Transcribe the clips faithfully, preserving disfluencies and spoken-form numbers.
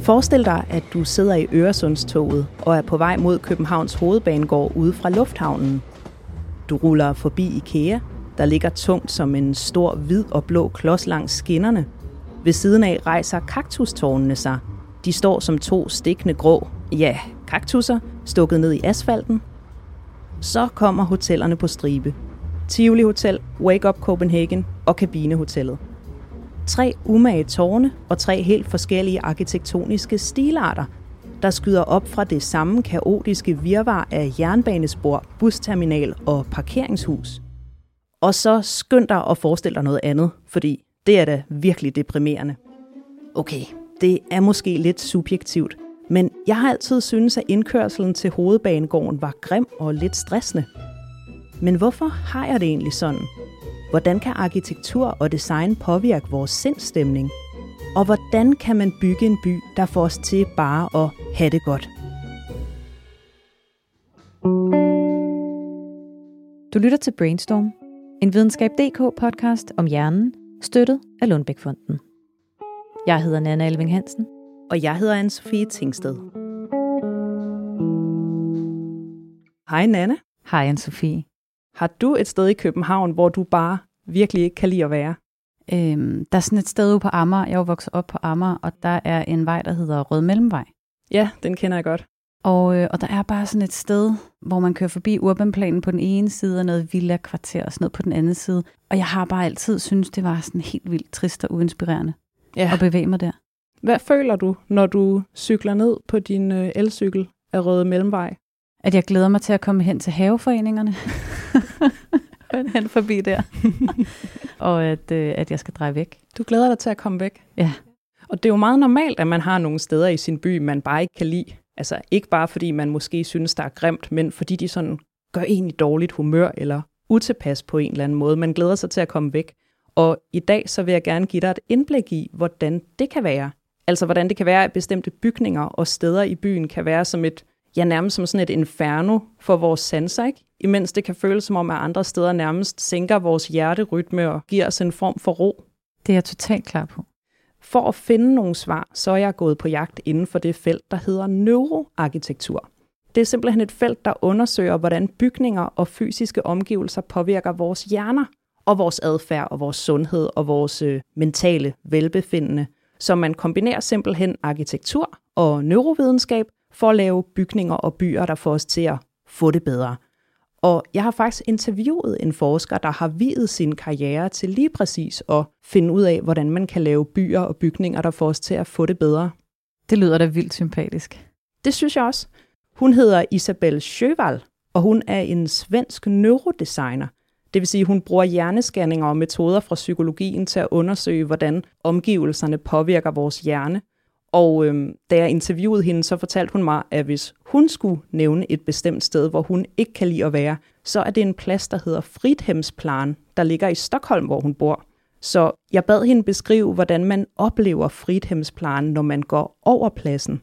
Forestil dig, at du sidder i Øresundstoget og er på vej mod Københavns Hovedbanegård ude fra lufthavnen. Du ruller forbi IKEA, der ligger tungt som en stor hvid og blå klods langs skinnerne. Ved siden af rejser kaktustårnene sig. De står som to stikkende grå, ja, kaktusser, stukket ned i asfalten. Så kommer hotellerne på stribe. Tivoli Hotel, Wake Up Copenhagen og Kabinehotellet. Tre umage tårne og tre helt forskellige arkitektoniske stilarter, der skyder op fra det samme kaotiske virvar af jernbanespor, busterminal og parkeringshus. Og så skynd dig og forestil dig noget andet, fordi det er da virkelig deprimerende. Okay, det er måske lidt subjektivt, men jeg har altid syntes, at indkørselen til Hovedbanegården var grim og lidt stressende. Men hvorfor har jeg det egentlig sådan? Hvordan kan arkitektur og design påvirke vores sindsstemning? Og hvordan kan man bygge en by, der får os til bare at have det godt? Du lytter til Brainstorm, en videnskab punktum d k podcast om hjernen, støttet af Lundbeck-fonden. Jeg hedder Nanna Elving Hansen. Og jeg hedder Anne-Sophie Tingsted. Hej Nanna. Hej Anne-Sophie. Har du et sted i København, hvor du bare virkelig ikke kan lide at være? Øhm, der er sådan et sted ude på Amager. Jeg er jo vokset op på Amager, og der er en vej, der hedder Rød Mellemvej. Ja, den kender jeg godt. Og, øh, og der er bare sådan et sted, hvor man kører forbi Urbanplanen på den ene side, og noget villa-kvarter og sådan noget på den anden side. Og jeg har bare altid syntes, det var sådan helt vildt trist og uinspirerende ja. at bevæge mig der. Hvad føler du, når du cykler ned på din øh, elcykel af Røde Mellemvej? At jeg glæder mig til at komme hen til haveforeningerne. hen forbi der. og at, øh, at jeg skal dreje væk. Du glæder dig til at komme væk? Ja. Og det er jo meget normalt, at man har nogle steder i sin by, man bare ikke kan lide. Altså ikke bare fordi man måske synes, der er grimt, men fordi de sådan gør en i dårligt humør eller utilpas på en eller anden måde. Man glæder sig til at komme væk. Og i dag så vil jeg gerne give dig et indblik i, hvordan det kan være. Altså hvordan det kan være, at bestemte bygninger og steder i byen kan være som et, ja nærmest som sådan et inferno for vores sanser, ikke? Imens det kan føles som om, at andre steder nærmest sænker vores hjerterytme og giver os en form for ro. Det er jeg totalt klar på. For at finde nogle svar, så er jeg gået på jagt inden for det felt, der hedder neuroarkitektur. Det er simpelthen et felt, der undersøger, hvordan bygninger og fysiske omgivelser påvirker vores hjerner og vores adfærd og vores sundhed og vores øh, mentale velbefindende. Så man kombinerer simpelthen arkitektur og neurovidenskab for at lave bygninger og byer, der får os til at få det bedre. Og jeg har faktisk interviewet en forsker, der har viet sin karriere til lige præcis at finde ud af, hvordan man kan lave byer og bygninger, der får os til at få det bedre. Det lyder da vildt sympatisk. Det synes jeg også. Hun hedder Isabelle Sjövall, og hun er en svensk neurodesigner. Det vil sige, at hun bruger hjernescanninger og metoder fra psykologien til at undersøge, hvordan omgivelserne påvirker vores hjerne. Og øhm, da jeg interviewede hende, så fortalte hun mig, at hvis hun skulle nævne et bestemt sted, hvor hun ikke kan lide at være, så er det en plads, der hedder Fridhemsplan, der ligger i Stockholm, hvor hun bor. Så jeg bad hende beskrive, hvordan man oplever Fridhemsplan, når man går over pladsen.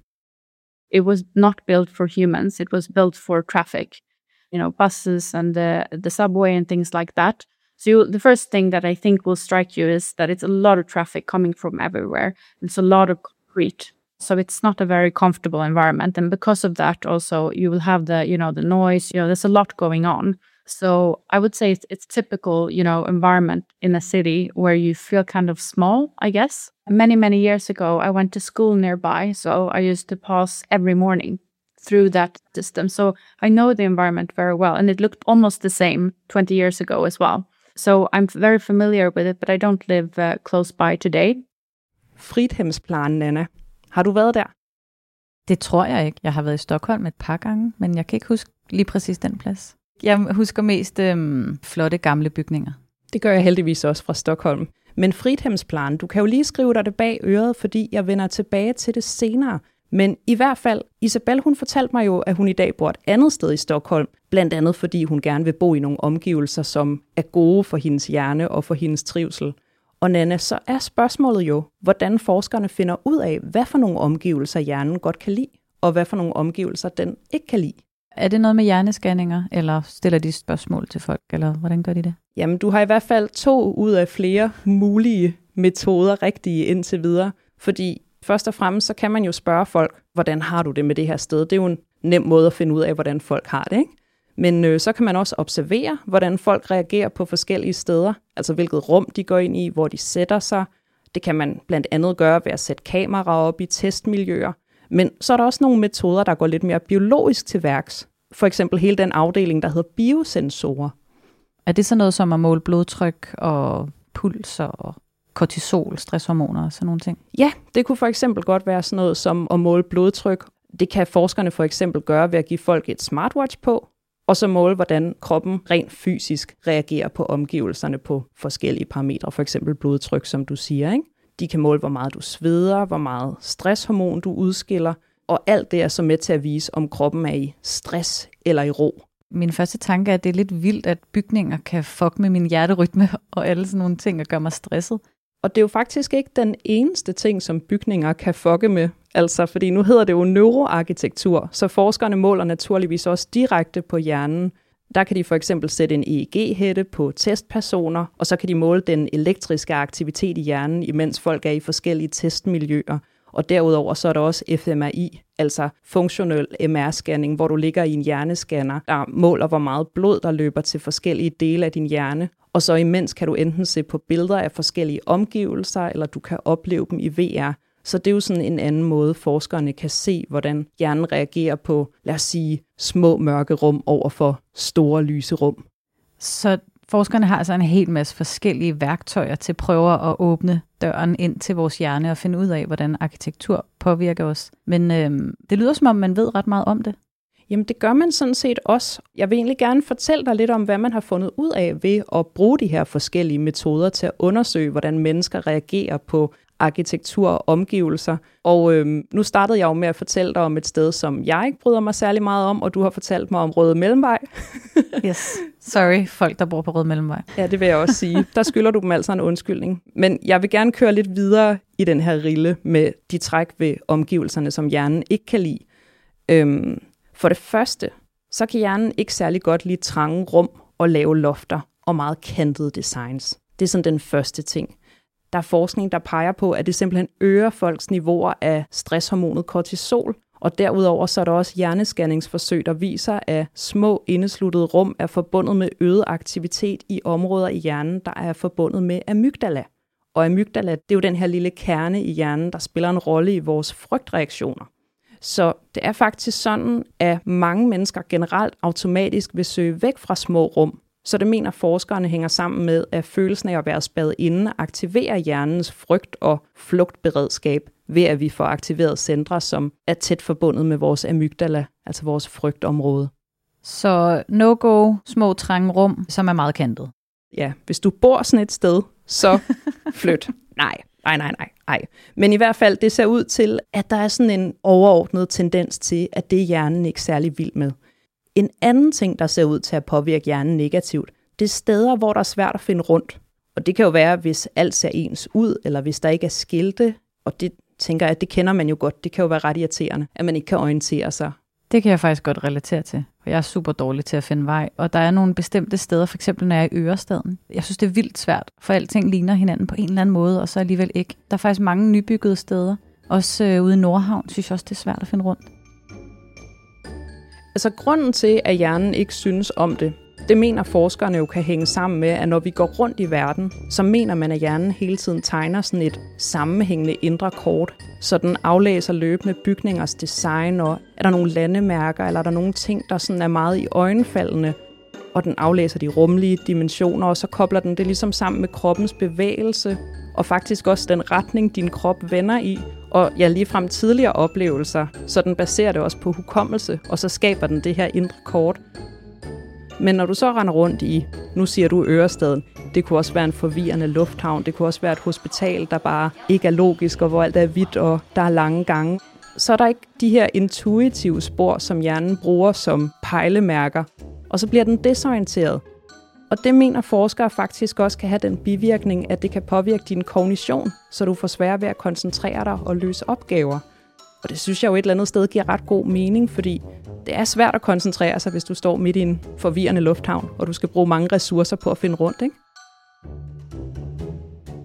It was not built for humans, it was built for traffic. You know, buses and the, the subway and things like that. So you, the first thing that I think will strike you is that it's a lot of traffic coming from everywhere. It's a lot of concrete. So it's not a very comfortable environment. And because of that, also, you will have the, you know, the noise, you know, there's a lot going on. So I would say it's, it's typical, you know, environment in a city where you feel kind of small, I guess. Many, many years ago, I went to school nearby. So I used to pass every morning through that system. So I know the environment very well. And it looked almost the same twenty years ago as well. So I'm very familiar with it, but I don't live uh, close by today. Fridhemsplan, Nanna. Har du været der? Det tror jeg ikke. Jeg har været i Stockholm et par gange, men jeg kan ikke huske lige præcis den plads. Jeg husker mest øhm, flotte gamle bygninger. Det gør jeg heldigvis også fra Stockholm. Men Fridhemsplan, du kan jo lige skrive dig det bag øret, fordi jeg vender tilbage til det senere. Men i hvert fald, Isabelle, hun fortalte mig jo, at hun i dag bor et andet sted i Stockholm, blandt andet fordi hun gerne vil bo i nogle omgivelser, som er gode for hendes hjerne og for hendes trivsel. Og Nanna, så er spørgsmålet jo, hvordan forskerne finder ud af, hvad for nogle omgivelser hjernen godt kan lide, og hvad for nogle omgivelser den ikke kan lide. Er det noget med hjernescanninger, eller stiller de spørgsmål til folk, eller hvordan gør de det? Jamen, du har i hvert fald to ud af flere mulige metoder rigtige indtil videre, fordi Først og fremmest, så kan man jo spørge folk, hvordan har du det med det her sted? Det er jo en nem måde at finde ud af, hvordan folk har det, ikke? Men øh, så kan man også observere, hvordan folk reagerer på forskellige steder, altså hvilket rum de går ind i, hvor de sætter sig. Det kan man blandt andet gøre ved at sætte kameraer op i testmiljøer. Men så er der også nogle metoder, der går lidt mere biologisk til værks. For eksempel hele den afdeling, der hedder biosensorer. Er det så noget som at måle blodtryk og puls og kortisol, stresshormoner og sådan nogle ting? Ja, det kunne for eksempel godt være sådan noget som at måle blodtryk. Det kan forskerne for eksempel gøre ved at give folk et smartwatch på, og så måle, hvordan kroppen rent fysisk reagerer på omgivelserne på forskellige parametre, for eksempel blodtryk, som du siger, ikke? De kan måle, hvor meget du sveder, hvor meget stresshormon du udskiller, og alt det er så med til at vise, om kroppen er i stress eller i ro. Min første tanke er, at det er lidt vildt, at bygninger kan fuck med min hjerterytme og alle sådan nogle ting og gøre mig stresset. Og det er jo faktisk ikke den eneste ting, som bygninger kan fucke med. Altså, fordi nu hedder det jo neuroarkitektur, så forskerne måler naturligvis også direkte på hjernen. Der kan de for eksempel sætte en E E G-hætte på testpersoner, og så kan de måle den elektriske aktivitet i hjernen, imens folk er i forskellige testmiljøer. Og derudover så er der også F M R I, altså funktionel M R-scanning, hvor du ligger i en hjernescanner, der måler, hvor meget blod, der løber til forskellige dele af din hjerne. Og så imens kan du enten se på billeder af forskellige omgivelser, eller du kan opleve dem i V R. Så det er jo sådan en anden måde, forskerne kan se, hvordan hjernen reagerer på, lad os sige, små mørke rum over for store lyse rum. Så forskerne har altså en hel masse forskellige værktøjer til at prøve at åbne døren ind til vores hjerne og finde ud af, hvordan arkitektur påvirker os. Men øhm, det lyder som om, man ved ret meget om det. Jamen det gør man sådan set også. Jeg vil egentlig gerne fortælle dig lidt om, hvad man har fundet ud af ved at bruge de her forskellige metoder til at undersøge, hvordan mennesker reagerer på arkitektur og omgivelser. Og øhm, nu startede jeg jo med at fortælle dig om et sted, som jeg ikke bryder mig særlig meget om, og du har fortalt mig om Røde Mellemvej. Yes, sorry folk, der bor på Røde Mellemvej. Ja, det vil jeg også sige. Der skylder du dem altså en undskyldning. Men jeg vil gerne køre lidt videre i den her rille med de træk ved omgivelserne, som hjernen ikke kan lide. Øhm, for det første, så kan hjernen ikke særlig godt lide trange rum og lave lofter og meget kantede designs. Det er sådan den første ting. Der er forskning, der peger på, at det simpelthen øger folks niveauer af stresshormonet kortisol, og derudover så er der også hjernescanningsforsøg, der viser, at små indesluttede rum er forbundet med øget aktivitet i områder i hjernen, der er forbundet med amygdala. Og amygdala, det er jo den her lille kerne i hjernen, der spiller en rolle i vores frygtreaktioner. Så det er faktisk sådan, at mange mennesker generelt automatisk vil søge væk fra små rum. Så det mener forskerne hænger sammen med, at følelsen af at være spadet inde aktiverer hjernens frygt- og flugtberedskab ved, at vi får aktiveret centre, som er tæt forbundet med vores amygdala, altså vores frygtområde. Så no-go, små trange rum, som er meget kantet. Ja, hvis du bor sådan et sted, så flyt. Nej, nej, nej, nej, nej. Men i hvert fald, det ser ud til, at der er sådan en overordnet tendens til, at det er hjernen ikke særlig vild med. En anden ting, der ser ud til at påvirke hjernen negativt, det er steder, hvor der er svært at finde rundt. Og det kan jo være, hvis alt ser ens ud, eller hvis der ikke er skilte. Og det tænker jeg, at det kender man jo godt. Det kan jo være ret irriterende, at man ikke kan orientere sig. Det kan jeg faktisk godt relatere til, for jeg er super dårlig til at finde vej. Og der er nogle bestemte steder, for eksempel når jeg er i Ørestaden. Jeg synes, det er vildt svært, for alting ligner hinanden på en eller anden måde, og så alligevel ikke. Der er faktisk mange nybyggede steder. Også øh, ude i Nordhavn synes jeg også, det er svært at finde rundt. Altså grunden til, at hjernen ikke synes om det, det mener forskerne jo kan hænge sammen med, at når vi går rundt i verden, så mener man, at hjernen hele tiden tegner sådan et sammenhængende indre kort, så den aflæser løbende bygningers design, og er der nogle landemærker, eller er der nogle ting, der sådan er meget i øjenfaldende, og den aflæser de rumlige dimensioner, og så kobler den det ligesom sammen med kroppens bevægelse, og faktisk også den retning, din krop vender i, og ja, ligefrem tidligere oplevelser, så den baserer det også på hukommelse, og så skaber den det her indre kort. Men når du så render rundt i, nu siger du Ørestaden, det kunne også være en forvirrende lufthavn, det kunne også være et hospital, der bare ikke er logisk, og hvor alt er hvidt, og der er lange gange, så er der ikke de her intuitive spor, som hjernen bruger som pejlemærker, og så bliver den desorienteret. Og det mener forskere faktisk også kan have den bivirkning, at det kan påvirke din kognition, så du får sværere ved at koncentrere dig og løse opgaver. Og det synes jeg jo et eller andet sted giver ret god mening, fordi det er svært at koncentrere sig, hvis du står midt i en forvirrende lufthavn, og du skal bruge mange ressourcer på at finde rundt, ikke?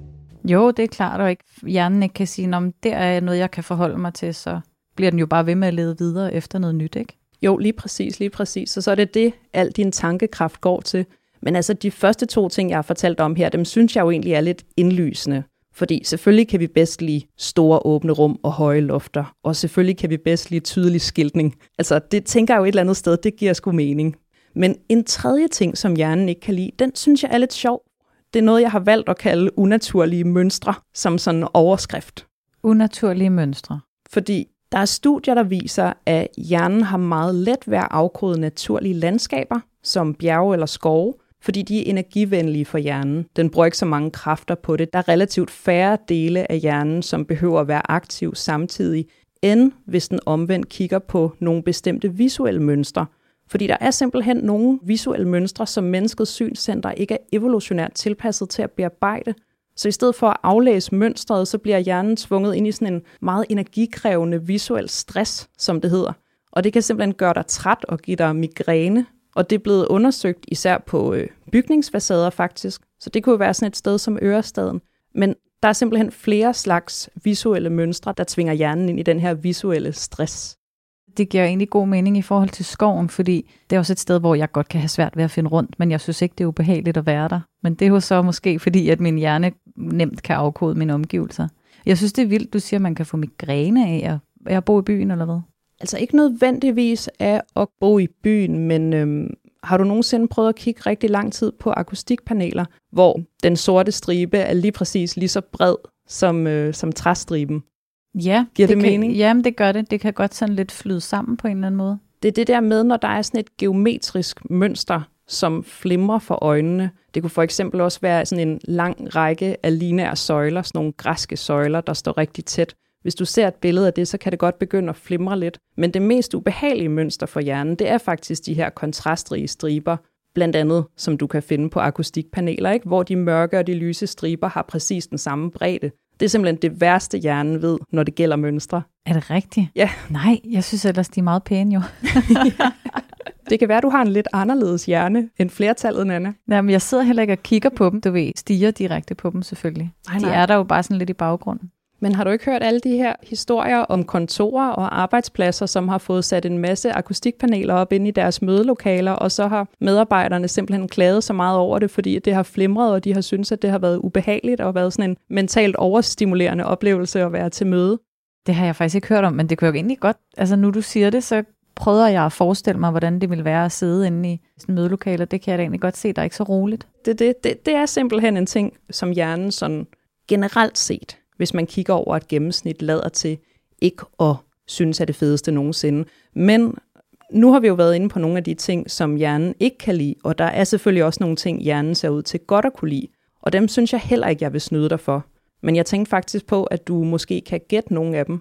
Jo, det er klart, og ikke, hjernen ikke kan sige, om det er noget, jeg kan forholde mig til, så bliver den jo bare ved med at lede videre efter noget nyt, ikke? Jo, lige præcis, lige præcis. Og så er det det, al din tankekraft går til. Men altså, de første to ting, jeg har fortalt om her, dem synes jeg jo egentlig er lidt indlysende. Fordi selvfølgelig kan vi bedst lide store åbne rum og høje lofter, og selvfølgelig kan vi bedst lide tydelig skiltning. Altså, det tænker jeg jo et eller andet sted, det giver sgu mening. Men en tredje ting, som hjernen ikke kan lide, den synes jeg er lidt sjov. Det er noget, jeg har valgt at kalde unaturlige mønstre, som sådan en overskrift. Unaturlige mønstre. Fordi der er studier, der viser, at hjernen har meget let ved at afkode naturlige landskaber, som bjerge eller skove, fordi de er energivenlige for hjernen. Den bruger ikke så mange kræfter på det. Der er relativt færre dele af hjernen, som behøver at være aktiv samtidig, end hvis den omvendt kigger på nogle bestemte visuelle mønstre. Fordi der er simpelthen nogle visuelle mønstre, som menneskets synscenter ikke er evolutionært tilpasset til at bearbejde. Så i stedet for at aflæse mønstret, så bliver hjernen tvunget ind i sådan en meget energikrævende visuel stress, som det hedder. Og det kan simpelthen gøre dig træt og give dig migræne. Og det er blevet undersøgt især på øh, bygningsfacader faktisk. Så det kunne jo være sådan et sted som Ørestaden. Men der er simpelthen flere slags visuelle mønstre, der tvinger hjernen ind i den her visuelle stress. Det giver egentlig god mening i forhold til skoven, fordi det er også et sted, hvor jeg godt kan have svært ved at finde rundt, men jeg synes ikke, det er ubehageligt at være der. Men det er jo så måske fordi, at min hjerne nemt kan afkode mine omgivelser. Jeg synes, det er vildt, du siger, at man kan få migræne af at bo i byen, eller hvad? Altså ikke nødvendigvis af at bo i byen, men øhm, har du nogensinde prøvet at kigge rigtig lang tid på akustikpaneler, hvor den sorte stribe er lige præcis lige så bred som, øh, som træstriben? Ja, Giver det, det det kan, mening? Jamen, det gør det. Det kan godt sådan lidt flyde sammen på en eller anden måde. Det er det der med, når der er sådan et geometrisk mønster, som flimrer for øjnene. Det kunne for eksempel også være sådan en lang række af lineære søjler, sådan nogle græske søjler, der står rigtig tæt. Hvis du ser et billede af det, så kan det godt begynde at flimre lidt. Men det mest ubehagelige mønster for hjernen, det er faktisk de her kontrastrige striber, blandt andet, som du kan finde på akustikpaneler, ikke? Hvor de mørke og de lyse striber har præcis den samme bredde. Det er simpelthen det værste, hjernen ved, når det gælder mønstre. Er det rigtigt? Ja. Nej, jeg synes ellers, de er meget pæne jo. Ja. Det kan være, du har en lidt anderledes hjerne end flertallet, Nanna. Jamen, jeg sidder heller ikke og kigger på dem, du ved, stiger direkte på dem selvfølgelig. Nej, de nej. er der jo bare sådan lidt i baggrunden. Men har du ikke hørt alle de her historier om kontorer og arbejdspladser, som har fået sat en masse akustikpaneler op inde i deres mødelokaler, og så har medarbejderne simpelthen klaget så meget over det, fordi det har flimret, og de har syntes, at det har været ubehageligt og været sådan en mentalt overstimulerende oplevelse at være til møde? Det har jeg faktisk ikke hørt om, men det kunne jo egentlig godt, altså nu du siger det, så prøver jeg at forestille mig, hvordan det ville være at sidde inde i sådan mødelokaler. Det kan jeg da egentlig godt se, der er ikke så roligt. Det, det, det, det er simpelthen en ting, som hjernen sådan generelt set, hvis man kigger over et gennemsnit, lader til ikke at synes er det fedeste nogensinde. Men nu har vi jo været inde på nogle af de ting, som hjernen ikke kan lide, og der er selvfølgelig også nogle ting, hjernen ser ud til godt at kunne lide. Og dem synes jeg heller ikke, jeg vil snyde dig for. Men jeg tænkte faktisk på, at du måske kan gætte nogle af dem.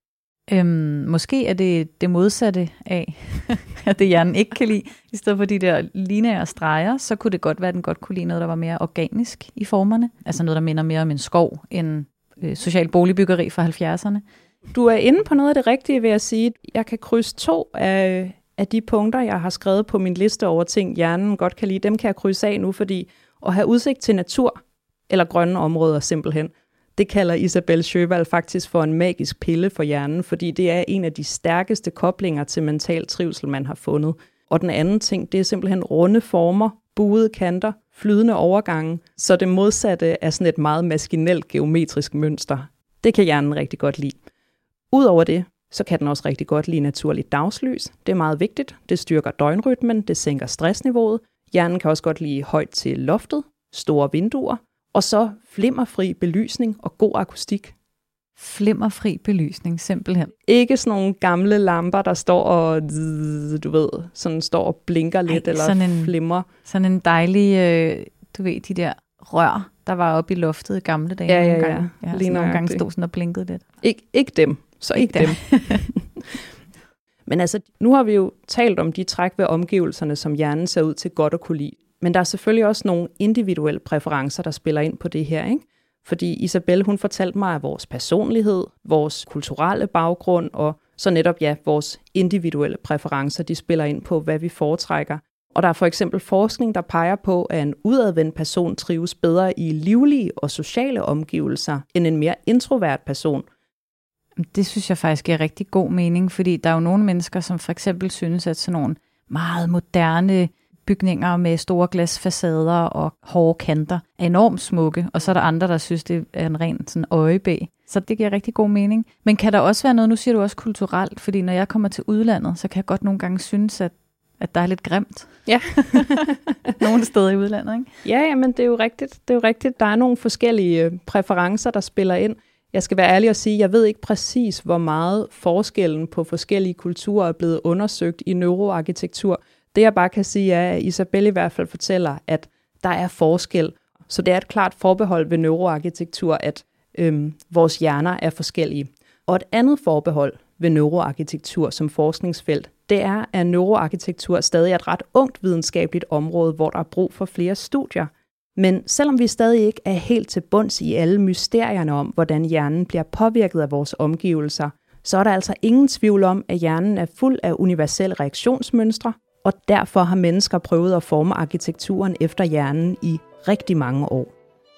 Øhm, måske er det det modsatte af, at det hjernen ikke kan lide. I stedet for de der lineære streger, så kunne det godt være, at den godt kunne lide noget, der var mere organisk i formerne. Altså noget, der minder mere om en skov end øh, social boligbyggeri fra halvfjerdserne. Du er inde på noget af det rigtige, vil jeg sige. Jeg kan krydse to af, af de punkter, jeg har skrevet på min liste over ting, hjernen godt kan lide. Dem kan jeg krydse af nu, fordi at have udsigt til natur eller grønne områder simpelthen, det kalder Isabelle Sjøvald faktisk for en magisk pille for hjernen, fordi det er en af de stærkeste koblinger til mental trivsel, man har fundet. Og den anden ting, det er simpelthen runde former, buede kanter, flydende overgange, så det modsatte er sådan et meget maskinelt geometrisk mønster. Det kan hjernen rigtig godt lide. Udover det, så kan den også rigtig godt lide naturligt dagslys. Det er meget vigtigt. Det styrker døgnrytmen, det sænker stressniveauet. Hjernen kan også godt lide højt til loftet, store vinduer, og så flimmerfri belysning og god akustik. Flimmerfri belysning, simpelthen. Ikke sådan nogle gamle lamper, der står og, du ved, sådan står og blinker lidt, Ej, eller sådan en, flimrer. Sådan en dejlig, øh, du ved, de der rør, der var oppe i loftet i gamle dage. Ja, ja, ja. Gange. ja Lige nogle gange stod sådan og blinkede lidt. Ik- ikke dem, så ikke, ikke dem. dem. Men altså, nu har vi jo talt om de træk ved omgivelserne, som hjernen ser ud til godt at kunne lide. Men der er selvfølgelig også nogle individuelle præferencer, der spiller ind på det her, ikke? Fordi Isabelle, hun fortalte mig, at vores personlighed, vores kulturelle baggrund og så netop, ja, vores individuelle præferencer, de spiller ind på, hvad vi foretrækker. Og der er for eksempel forskning, der peger på, at en udadvendt person trives bedre i livlige og sociale omgivelser end en mere introvert person. Det synes jeg faktisk giver rigtig god mening, fordi der er jo nogle mennesker, som for eksempel synes, at sådan nogle meget moderne bygninger med store glasfacader og hårde kanter er enormt smukke, og så er der andre, der synes, det er en ren sådan øjebæ. Så det giver rigtig god mening. Men kan der også være noget, nu siger du også kulturelt, fordi når jeg kommer til udlandet, så kan jeg godt nogle gange synes, at, at der er lidt grimt. Ja. Nogle steder i udlandet, ikke? Ja, men det er jo rigtigt. Det er jo rigtigt. Der er nogle forskellige præferencer, der spiller ind. Jeg skal være ærlig og sige, jeg ved ikke præcis, hvor meget forskellen på forskellige kulturer er blevet undersøgt i neuroarkitektur. Det jeg bare kan sige er, at Isabelle i hvert fald fortæller, at der er forskel. Så det er et klart forbehold ved neuroarkitektur, at øhm, vores hjerner er forskellige. Og et andet forbehold ved neuroarkitektur som forskningsfelt, det er, at neuroarkitektur stadig er et ret ungt videnskabeligt område, hvor der er brug for flere studier. Men selvom vi stadig ikke er helt til bunds i alle mysterierne om, hvordan hjernen bliver påvirket af vores omgivelser, så er der altså ingen tvivl om, at hjernen er fuld af universelle reaktionsmønstre, og derfor har mennesker prøvet at forme arkitekturen efter hjernen i rigtig mange år.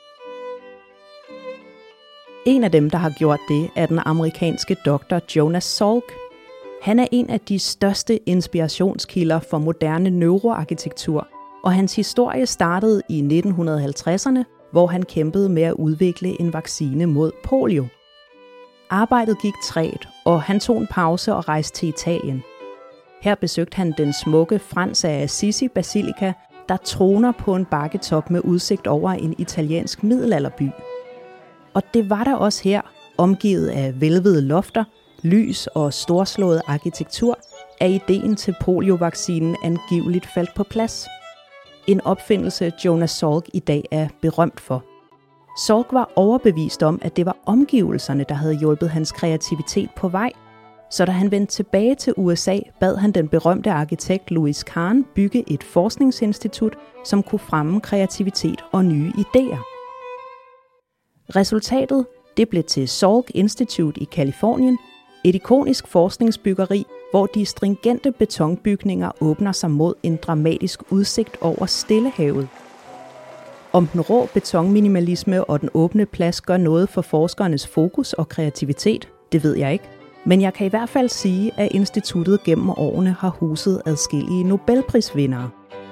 En af dem, der har gjort det, er den amerikanske doktor Jonas Salk. Han er en af de største inspirationskilder for moderne neuroarkitektur, og hans historie startede i nitten halvtredserne, hvor han kæmpede med at udvikle en vaccine mod polio. Arbejdet gik trægt, og han tog en pause og rejste til Italien. Her besøgte han den smukke Frans af Assisi Basilika, der troner på en bakketop med udsigt over en italiensk middelalderby. Og det var der også her, omgivet af velvede lofter, lys og storslået arkitektur, at ideen til poliovaccinen angiveligt faldt på plads. En opfindelse Jonas Salk i dag er berømt for. Salk var overbevist om, at det var omgivelserne, der havde hjulpet hans kreativitet på vej. Så da han vendte tilbage til U S A, bad han den berømte arkitekt Louis Kahn bygge et forskningsinstitut, som kunne fremme kreativitet og nye idéer. Resultatet det blev til Salk Institute i Californien, et ikonisk forskningsbyggeri, hvor de stringente betonbygninger åbner sig mod en dramatisk udsigt over Stillehavet. Om den rå betonminimalisme og den åbne plads gør noget for forskernes fokus og kreativitet, det ved jeg ikke. Men jeg kan i hvert fald sige, at instituttet gennem årene har huset adskillige Nobelprisvindere.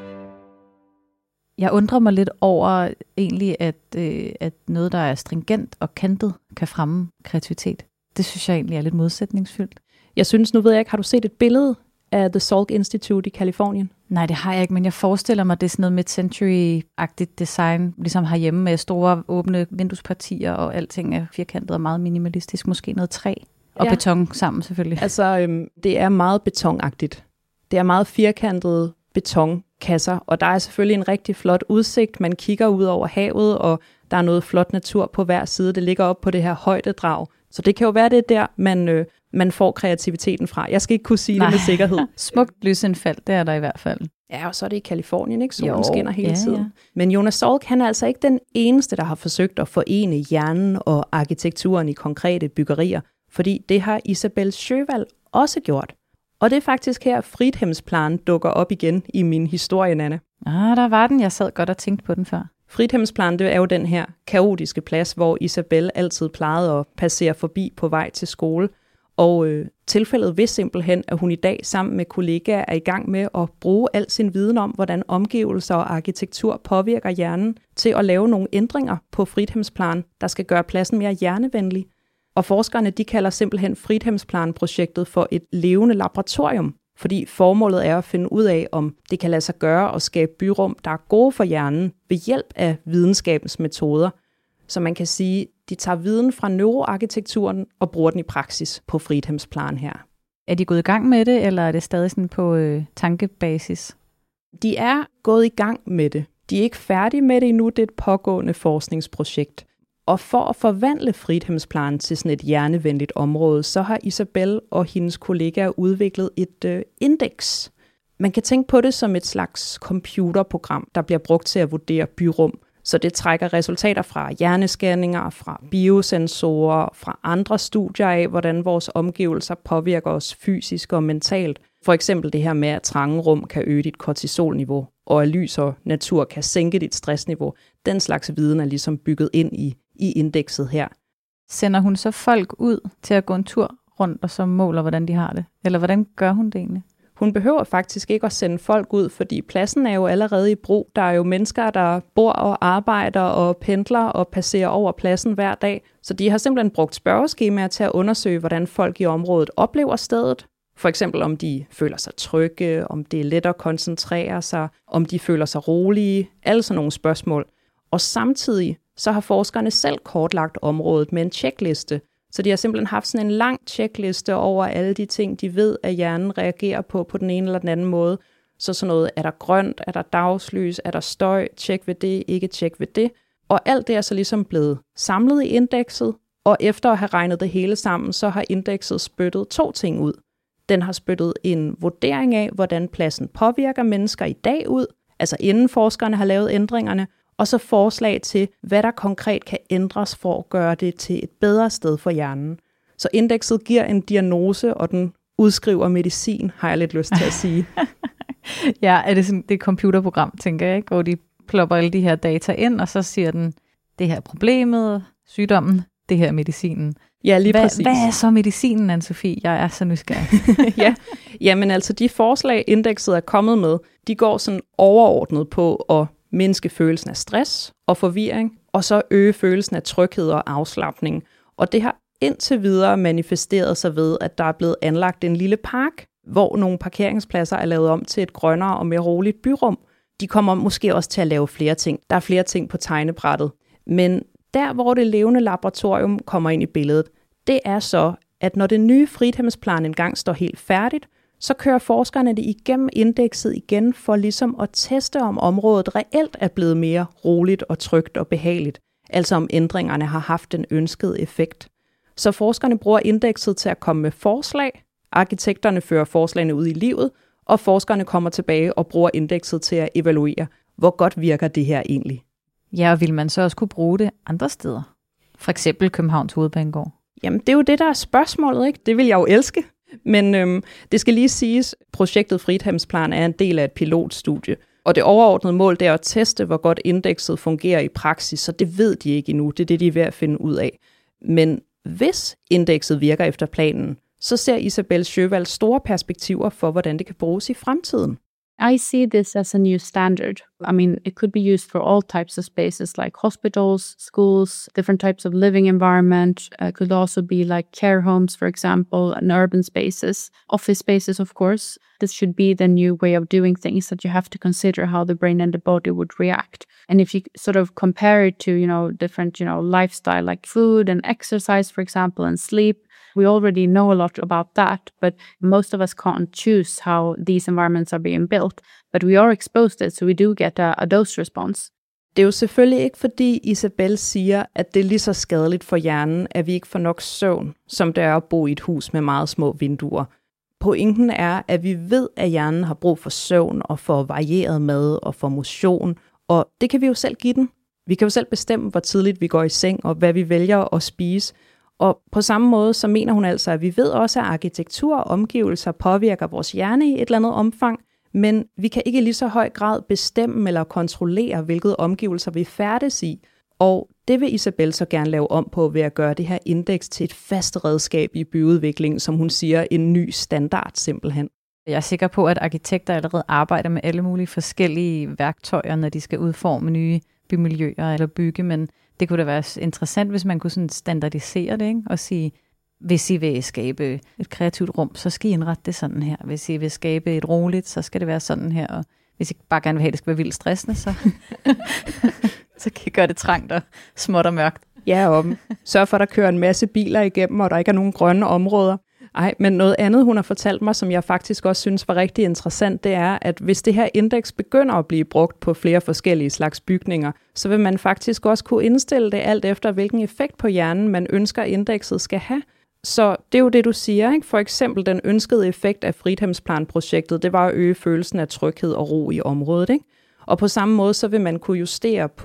Jeg undrer mig lidt over egentlig, at, øh, at noget, der er stringent og kantet, kan fremme kreativitet. Det synes jeg egentlig er lidt modsætningsfyldt. Jeg synes, nu ved jeg ikke, har du set et billede af The Salk Institute i Californien? Nej, det har jeg ikke, men jeg forestiller mig, det er sådan noget mid-century-agtigt design, ligesom herhjemme med store åbne vinduespartier, og alting er firkantet og meget minimalistisk. Måske noget træ og ja. Beton sammen selvfølgelig. Altså, øhm, det er meget betonagtigt. Det er meget firkantede betonkasser, og der er selvfølgelig en rigtig flot udsigt. Man kigger ud over havet, og der er noget flot natur på hver side. Det ligger op på det her højdedrag. Så det kan jo være det der, man, øh, man får kreativiteten fra. Jeg skal ikke kunne sige Nej. Det med sikkerhed. Smukt lysindfald, det er der i hvert fald. Ja, og så er det i Californien, ikke? Solen skinner hele ja, tiden. Ja. Men Jonas Salk, han er altså ikke den eneste, der har forsøgt at forene hjernen og arkitekturen i konkrete byggerier, fordi det har Isabelle Sjöwall også gjort. Og det er faktisk her, Fridhemsplan dukker op igen i min historie, Nanne. Ah, der var den. Jeg sad godt og tænkte på den før. Fridhemsplan, det er jo den her kaotiske plads, hvor Isabelle altid plejede at passere forbi på vej til skole. Og øh, tilfældet vil simpelthen, at hun i dag sammen med kollegaer er i gang med at bruge al sin viden om, hvordan omgivelser og arkitektur påvirker hjernen, til at lave nogle ændringer på Fridhemsplan, der skal gøre pladsen mere hjernevenlig. Og forskerne de kalder simpelthen Fridhemsplan-projektet for et levende laboratorium, fordi formålet er at finde ud af, om det kan lade sig gøre at skabe byrum, der er gode for hjernen ved hjælp af videnskabens metoder. Så man kan sige, de tager viden fra neuroarkitekturen og bruger den i praksis på Fridhemsplan her. Er de gået i gang med det, eller er det stadig sådan på øh, tankebasis? De er gået i gang med det. De er ikke færdige med det endnu, det er et pågående forskningsprojekt. Og for at forvandle Fridhemsplan til sådan et hjernevenligt område, så har Isabelle og hendes kollegaer udviklet et øh, indeks. Man kan tænke på det som et slags computerprogram, der bliver brugt til at vurdere byrum. Så det trækker resultater fra hjernescanninger, fra biosensorer, fra andre studier af, hvordan vores omgivelser påvirker os fysisk og mentalt. For eksempel det her med, at trange rum kan øge dit kortisolniveau, og at lys og natur kan sænke dit stressniveau. Den slags viden er ligesom bygget ind i, i indekset her. Sender hun så folk ud til at gå en tur rundt og så måler, hvordan de har det? Eller hvordan gør hun det egentlig? Hun behøver faktisk ikke at sende folk ud, fordi pladsen er jo allerede i brug. Der er jo mennesker, der bor og arbejder og pendler og passerer over pladsen hver dag. Så de har simpelthen brugt spørgeskemaer til at undersøge, hvordan folk i området oplever stedet. For eksempel om de føler sig trygge, om det er let at koncentrere sig, om de føler sig rolige, alle sådan nogle spørgsmål. Og samtidig så har forskerne selv kortlagt området med en tjekliste. Så de har simpelthen haft sådan en lang tjekliste over alle de ting, de ved, at hjernen reagerer på på den ene eller den anden måde. Så sådan noget, er der grønt, er der dagslys, er der støj, tjek ved det, ikke tjek ved det. Og alt det er så ligesom blevet samlet i indekset, og efter at have regnet det hele sammen, så har indekset spyttet to ting ud. Den har spyttet en vurdering af, hvordan pladsen påvirker mennesker i dag ud, altså inden forskerne har lavet ændringerne, og så forslag til, hvad der konkret kan ændres for at gøre det til et bedre sted for hjernen. Så indekset giver en diagnose, og den udskriver medicin, har jeg lidt lyst til at sige. Ja, er det sådan det computerprogram, tænker jeg, ikke? Hvor de plopper alle de her data ind, og så siger den, det her er problemet, sygdommen, det her er medicinen. Ja, lige hvad, præcis. Hvad er så medicinen, Anne-Sophie? Jeg er så nysgerrig. ja, jamen altså de forslag, indekset er kommet med, de går sådan overordnet på at mindske følelsen af stress og forvirring, og så øge følelsen af tryghed og afslapning. Og det har indtil videre manifesteret sig ved, at der er blevet anlagt en lille park, hvor nogle parkeringspladser er lavet om til et grønnere og mere roligt byrum. De kommer måske også til at lave flere ting. Der er flere ting på tegnebrættet. Men der, hvor det levende laboratorium kommer ind i billedet, det er så, at når det nye Friedhemsplan engang står helt færdigt, så kører forskerne det igennem indekset igen for ligesom at teste, om området reelt er blevet mere roligt og trygt og behageligt. Altså om ændringerne har haft den ønskede effekt. Så forskerne bruger indekset til at komme med forslag, arkitekterne fører forslagene ud i livet, og forskerne kommer tilbage og bruger indekset til at evaluere, hvor godt virker det her egentlig. Ja, og vil man så også kunne bruge det andre steder? For eksempel Københavns Hovedbanegård. Jamen, det er jo det, der er spørgsmålet, ikke? Det vil jeg jo elske. Men øhm, det skal lige siges, projektet Friedhemsplan er en del af et pilotstudie, og det overordnede mål det er at teste, hvor godt indekset fungerer i praksis, så det ved de ikke endnu. Det er det, de er ved at finde ud af. Men hvis indekset virker efter planen, så ser Isabelle Sjöwall store perspektiver for, hvordan det kan bruges i fremtiden. I see this as a new standard. I mean, it could be used for all types of spaces like hospitals, schools, different types of living environment. It uh, could also be like care homes, for example, and urban spaces, office spaces, of course. This should be the new way of doing things, that you have to consider how the brain and the body would react. And if you sort of compare it to, you know, different, you know, lifestyle like food and exercise, for example, and sleep, we already know a lot about that, but most of us can't choose how these environments are being built. But we are exposed to it, so we do get a, a dose response. Det er jo selvfølgelig ikke, fordi Isabelle siger, at det er lige så skadeligt for hjernen, at vi ikke får nok søvn, som det er at bo i et hus med meget små vinduer. Pointen er, at vi ved, at hjernen har brug for søvn og for varieret mad og for motion, og det kan vi jo selv give den. Vi kan jo selv bestemme, hvor tidligt vi går i seng og hvad vi vælger at spise. Og på samme måde, så mener hun altså, at vi ved også, at arkitektur og omgivelser påvirker vores hjerne i et eller andet omfang, men vi kan ikke i lige så høj grad bestemme eller kontrollere, hvilke omgivelser vi færdes i. Og det vil Isabelle så gerne lave om på ved at gøre det her indeks til et fast redskab i byudviklingen, som hun siger, en ny standard simpelthen. Jeg er sikker på, at arkitekter allerede arbejder med alle mulige forskellige værktøjer, når de skal udforme nye bymiljøer eller bygge, men det kunne da være interessant, hvis man kunne sådan standardisere det, ikke? Og sige, hvis I vil skabe et kreativt rum, så skal I indrette det sådan her. Hvis I vil skabe et roligt, så skal det være sådan her. Og hvis I bare gerne vil have, at det skal være vildt stressende, så, så kan I gøre det trangt og småt og mørkt. Ja, og sørg for, at der kører en masse biler igennem, og der ikke er nogen grønne områder. Ej, men noget andet, hun har fortalt mig, som jeg faktisk også synes var rigtig interessant, det er, at hvis det her indeks begynder at blive brugt på flere forskellige slags bygninger, så vil man faktisk også kunne indstille det alt efter, hvilken effekt på hjernen man ønsker, indekset skal have. Så det er jo det, du siger, ikke? For eksempel den ønskede effekt af Friedhemsplan-projektet, det var at øge følelsen af tryghed og ro i området, ikke? Og på samme måde, så vil man kunne justere på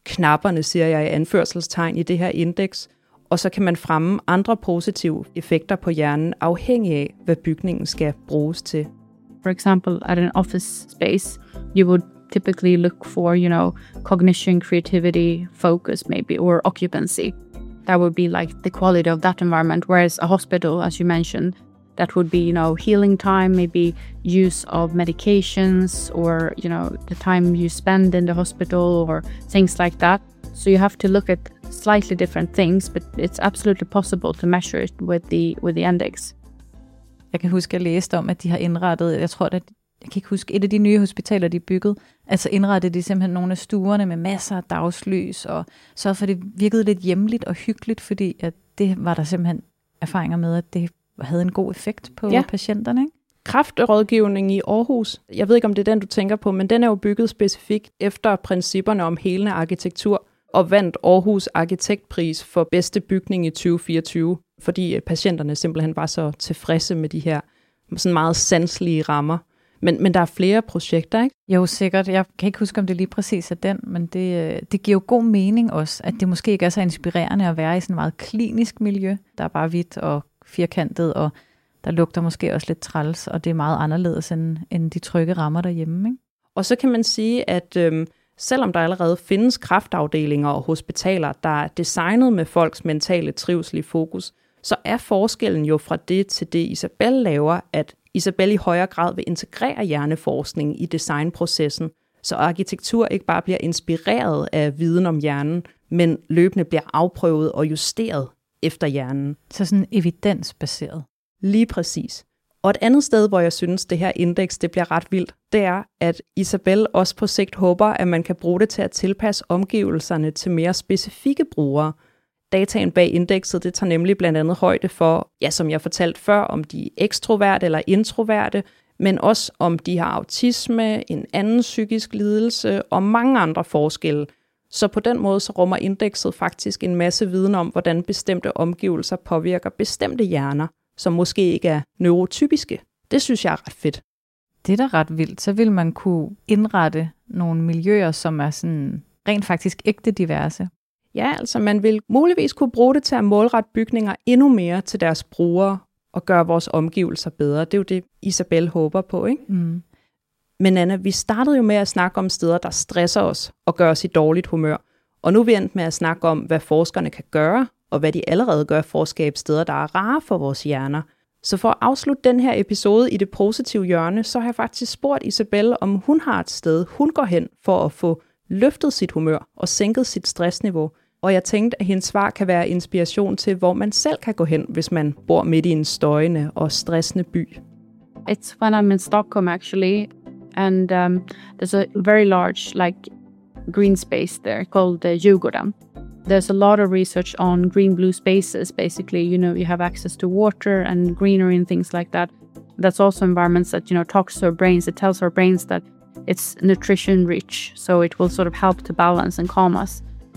knapperne, siger jeg i anførselstegn, i det her indeks, og så kan man fremme andre positive effekter på hjernen, afhængig af, hvad bygningen skal bruges til. For example, at an office space, you would typically look for, you know, cognition, creativity, focus maybe, or occupancy. That would be like the quality of that environment. Whereas a hospital, as you mentioned, that would be, you know, healing time, maybe use of medications, or, you know, the time you spend in the hospital or things like that. So you have to look at slightly different things, but it's absolutely possible to measure it with the with the index. Jeg kan huske, at jeg læste om, at de har indrettet, jeg tror, at jeg kan ikke huske, et af de nye hospitaler, de byggede, altså indrettede de simpelthen nogle af stuerne med masser af dagslys, og så for det virkede lidt hjemligt og hyggeligt, fordi at det var der simpelthen erfaringer med, at det havde en god effekt på ja. patienterne, ikke? Kræftrådgivning i Aarhus, jeg ved ikke, om det er den, du tænker på, men den er jo bygget specifikt efter principperne om helende arkitektur, og vandt Aarhus Arkitektpris for bedste bygning i tyve fireogtyve, fordi patienterne simpelthen var så tilfredse med de her sådan meget sanselige rammer. Men, men der er flere projekter, ikke? Jo, sikkert. Jeg kan ikke huske, om det lige præcis er den, men det, det giver jo god mening også, at det måske ikke er så inspirerende at være i sådan et meget klinisk miljø, der er bare hvidt og firkantet, og der lugter måske også lidt træls, og det er meget anderledes end, end de trygge rammer derhjemme, ikke? Og så kan man sige, at øhm, selvom der allerede findes kræftafdelinger og hospitaler, der er designet med folks mentale trivsel i fokus, så er forskellen jo fra det til det, Isabel laver, at Isabel i højere grad vil integrere hjerneforskning i designprocessen, så arkitektur ikke bare bliver inspireret af viden om hjernen, men løbende bliver afprøvet og justeret efter hjernen. Så sådan evidensbaseret. Lige præcis. Og et andet sted, hvor jeg synes, det her indeks det bliver ret vildt, det er, at Isabel også på sigt håber, at man kan bruge det til at tilpasse omgivelserne til mere specifikke brugere. Dataen bag indekset, det tager nemlig blandt andet højde for, ja, som jeg fortalte før, om de er ekstroverte eller introverte, men også om de har autisme, en anden psykisk lidelse og mange andre forskelle. Så på den måde så rummer indekset faktisk en masse viden om, hvordan bestemte omgivelser påvirker bestemte hjerner, som måske ikke er neurotypiske. Det synes jeg er ret fedt. Det er da ret vildt. Så vil man kunne indrette nogle miljøer, som er sådan rent faktisk ægte diverse. Ja, altså man vil muligvis kunne bruge det til at målrette bygninger endnu mere til deres brugere og gøre vores omgivelser bedre. Det er jo det, Isabel håber på, ikke? Mm. Men Anna, vi startede jo med at snakke om steder, der stresser os og gør os i dårligt humør. Og nu er vi endt med at snakke om, hvad forskerne kan gøre, og hvad de allerede gør for at skabe steder, der er rare for vores hjerner. Så for at afslutte den her episode i det positive hjørne, så har jeg faktisk spurgt Isabel, om hun har et sted, hun går hen for at få løftet sit humør og sænket sit stressniveau. Og jeg tænkte, at hendes svar kan være inspiration til, hvor man selv kan gå hen, hvis man bor midt i en støjende og stressende by. It's when I'm in Stockholm actually, and um, there's a very large like green space there called uh, Djurgården. There's a lot of research on green-blue spaces. Basically, you know, you have access to water and greenery and things like that. That's also environments that, you know, talks to our brains. It tells our brains that it's nutrition rich, so it will sort of help to balance and calm us.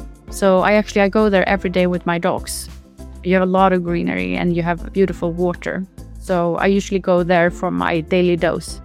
So I actually, I go there every day with my dogs. You have a lot of greenery and you have beautiful water. So I usually go there for my daily dose.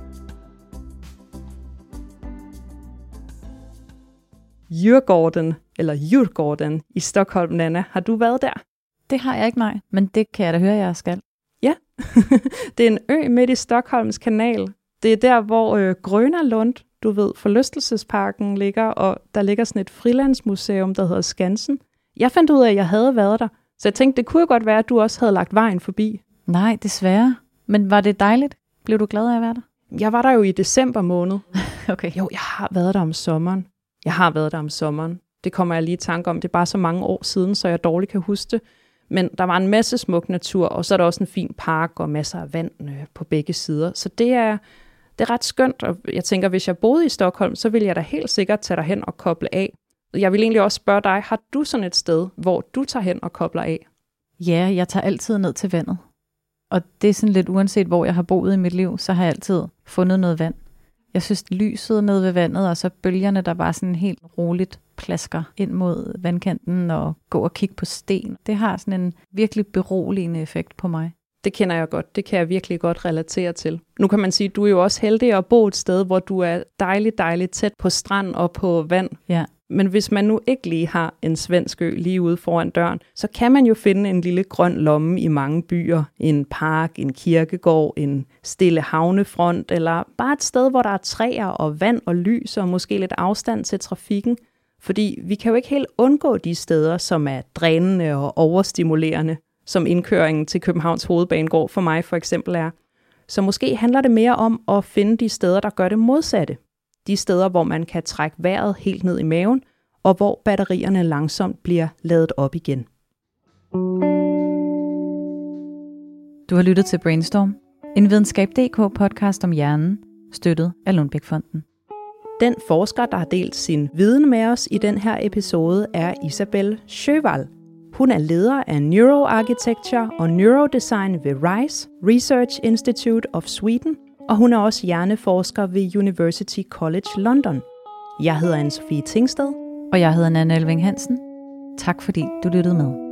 Djurgården, eller Djurgården i Stockholm, Nanna. Har du været der? Det har jeg ikke, nej. Men det kan jeg da høre, jeg skal. Ja, det er en ø midt i Stockholms kanal. Det er der, hvor øh, Gröna Lund, du ved, forlystelsesparken ligger, og der ligger sådan et frilandsmuseum, der hedder Skansen. Jeg fandt ud af, at jeg havde været der, så jeg tænkte, det kunne godt være, at du også havde lagt vejen forbi. Nej, desværre. Men var det dejligt? Blev du glad af at være der? Jeg var der jo i december måned. Okay. Jo, jeg har været der om sommeren. Jeg har været der om sommeren. Det kommer jeg lige i tanke om. Det er bare så mange år siden, så jeg dårligt kan huske det. Men der var en masse smuk natur, og så er der også en fin park og masser af vand på begge sider. Så det er, det er ret skønt, og jeg tænker, hvis jeg boede i Stockholm, så ville jeg da helt sikkert tage dig hen og koble af. Jeg vil egentlig også spørge dig, har du sådan et sted, hvor du tager hen og kobler af? Ja, jeg tager altid ned til vandet. Og det er sådan lidt uanset, hvor jeg har boet i mit liv, så har jeg altid fundet noget vand. Jeg synes, lyset nede ved vandet, og så bølgerne, der bare sådan helt roligt plasker ind mod vandkanten og gå og kigge på sten. Det har sådan en virkelig beroligende effekt på mig. Det kender jeg godt. Det kan jeg virkelig godt relatere til. Nu kan man sige, at du er jo også heldig at bo et sted, hvor du er dejligt, dejligt tæt på strand og på vand. Ja. Men hvis man nu ikke lige har en svensk ø lige ude foran døren, så kan man jo finde en lille grøn lomme i mange byer. En park, en kirkegård, en stille havnefront, eller bare et sted, hvor der er træer og vand og lys og måske lidt afstand til trafikken. Fordi vi kan jo ikke helt undgå de steder, som er drænende og overstimulerende, som indkøringen til Københavns Hovedbanegård for mig for eksempel er. Så måske handler det mere om at finde de steder, der gør det modsatte. De steder, hvor man kan trække vejret helt ned i maven, og hvor batterierne langsomt bliver ladet op igen. Du har lyttet til Brainstorm, en videnskab punktum d k podcast om hjernen, støttet af Lundbeck-fonden. Den forsker, der har delt sin viden med os i den her episode, er Isabelle Sjøvall. Hun er leder af Neuroarchitecture og Neurodesign ved RISE, Research Institute of Sweden, og hun er også hjerneforsker ved University College London. Jeg hedder Anne-Sophie Tingsted. Og jeg hedder Nanna Elving Hansen. Tak fordi du lyttede med.